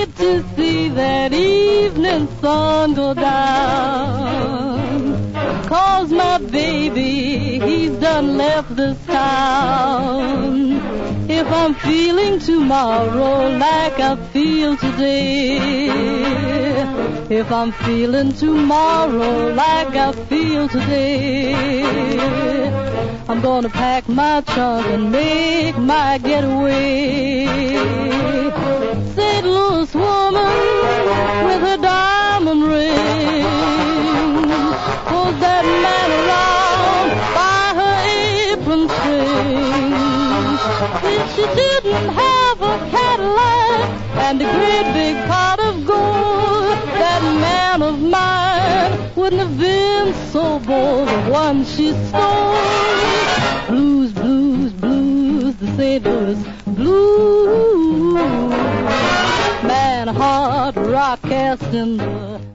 wait to see that evening sun go down. 'Cause my baby, he's done left this town. If I'm feeling tomorrow like I feel today, if I'm feeling tomorrow like I feel today, I'm gonna pack my trunk and make my getaway. St. Louis woman with her diamond ring pulls that man around by her apron string. If she didn't have a Cadillac and a great big pot of gold, that man of mine wouldn't have been so bold. The one she stole. Blues, blues, blues, the St. Louis blues. Man, hard rock cast in the